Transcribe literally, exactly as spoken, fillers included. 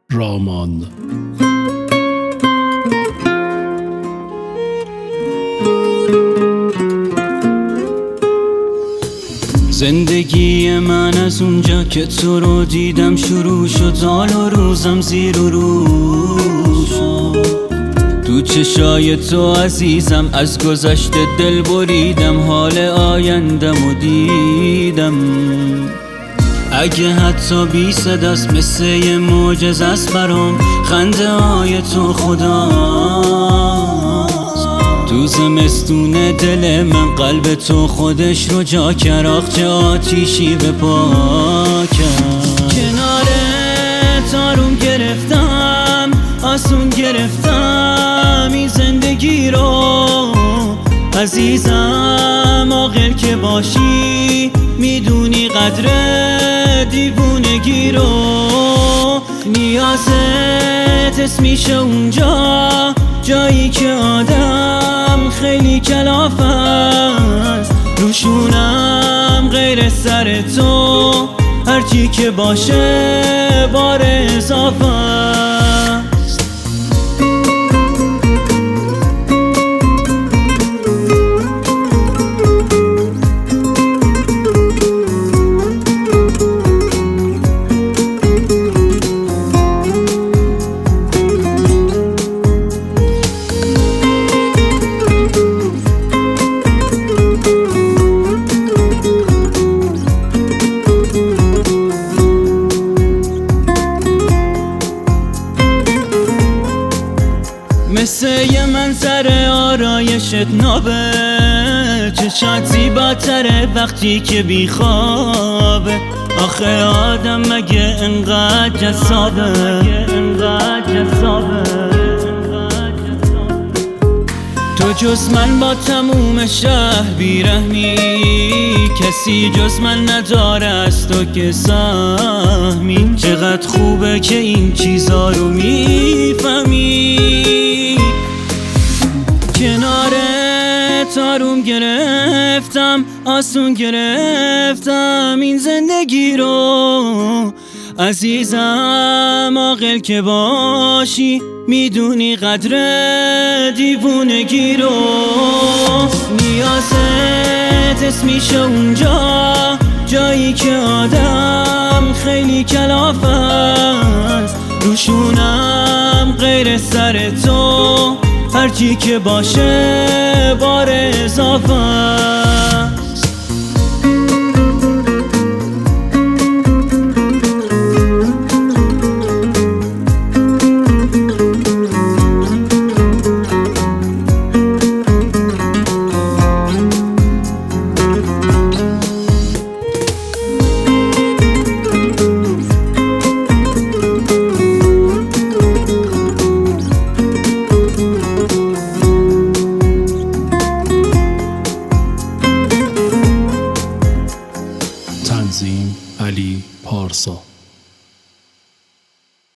رامان. زندگی من از اونجا که تو رو دیدم شروع شد، حال و روزم زیر و رو شد. تو چشای تو عزیزم از گذشته دل بریدم، حال آیندم و دیدم. اگه حتی بی صداست مثل یه معجزه است برام، خنده های تو خداست. تو زمستون دل من قلب تو خودش رو جا کرد، آخ چه آتیشی به پا کرد. کنارت آروم گرفتم، آسون گرفتم این زندگی رو عزیزم. عاقل که باشی میدونی قدر دیوونگی رو. نیازت اسم میشه اونجا، جایی که آدم خیلی کلافه است. روشونم غیر سر تو، هرچی که باشه بار اضافه است. مثل یه منظره آرایشت نابه، چشات زیباتره وقتی که بیخوابه. آخه آدم مگه انقدر جذابه؟ تو جز من با تموم شهر بیرحمی، کسی جز من نداره از تو که سهمی. چقدر خوبه که این چیزا رو میفهمی. کنارت آروم گرفتم، آسون گرفتم این زندگی رو عزیزم. عاقل که باشی میدونی قدر دیوونگی رو. نیازت اسم میشه اونجا، جایی که آدم خیلی کلافه است. روشونم غیر سر تو، هرچی که باشه بار اضافه است.